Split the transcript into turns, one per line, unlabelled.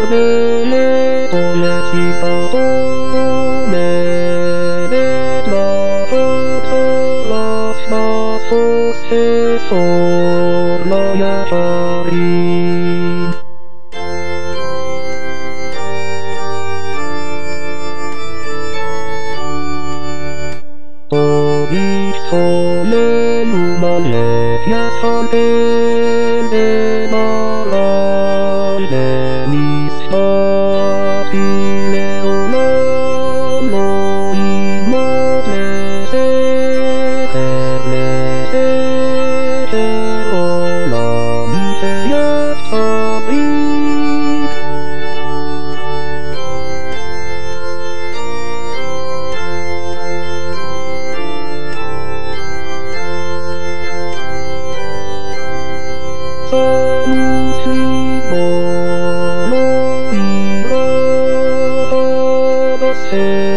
でこれしたとめでたことしたそしてそらやかり飛びそれ生まれやされればらいでにしたピレオラの今でせれせオラみせやさび「